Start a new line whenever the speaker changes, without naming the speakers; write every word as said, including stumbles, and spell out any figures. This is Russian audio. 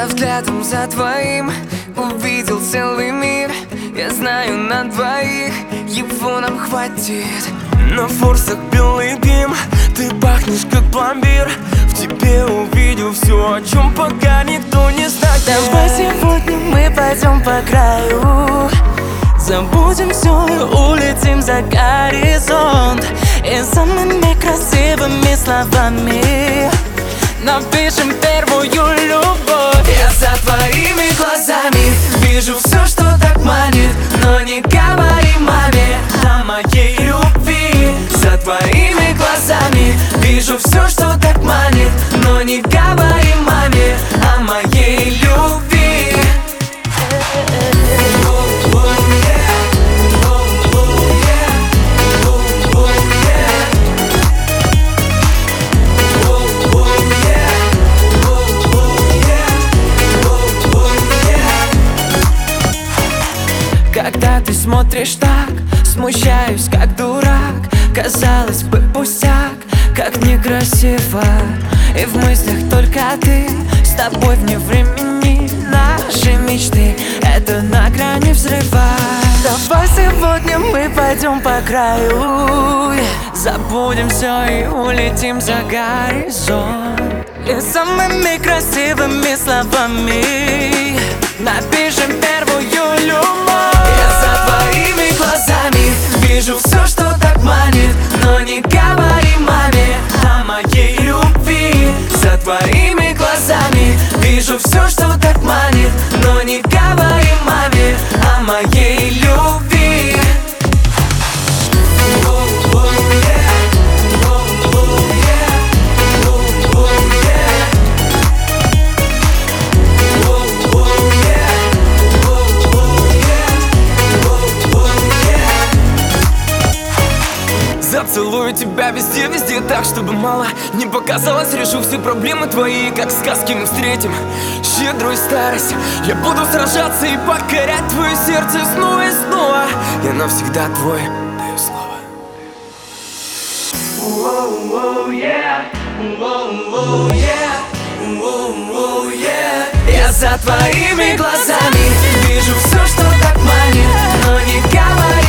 Просто взглядом за твоим увидел целый мир. Я знаю, на двоих его нам хватит.
На форсах белый дым, ты пахнешь как пломбир. В тебе увидел все, о чем пока никто не знает.
Давай сегодня мы пойдем по краю, забудем все и улетим за горизонт. И самыми красивыми словами напишем первую любовь.
Я за твоими глазами вижу все, что так манит, но не говори маме о моей любви. За твоими глазами вижу все, что так манит, но не говори маме о моей любви.
Когда ты смотришь так, смущаюсь как дурак. Казалось бы, пустяк, как некрасиво. И в мыслях только ты, с тобой вне времени. Наши мечты — это на грани взрыва. Давай сегодня мы пойдем по краю, забудем все и улетим за горизонт. И самыми красивыми словами напишем первую любовь.
Я за твоими глазами вижу все, что так манит, но не говори маме о моей любви. За твоими глазами вижу все, что так манит, но не говори маме о моей любви.
Зацелую тебя везде, везде так, чтобы мало не показалось. Решу все проблемы твои, как сказки мы встретим щедрую старость. Я буду сражаться и покорять твое сердце снова и снова. Я навсегда твой, даю слово.
Я за твоими глазами вижу все, что так манит, но не говори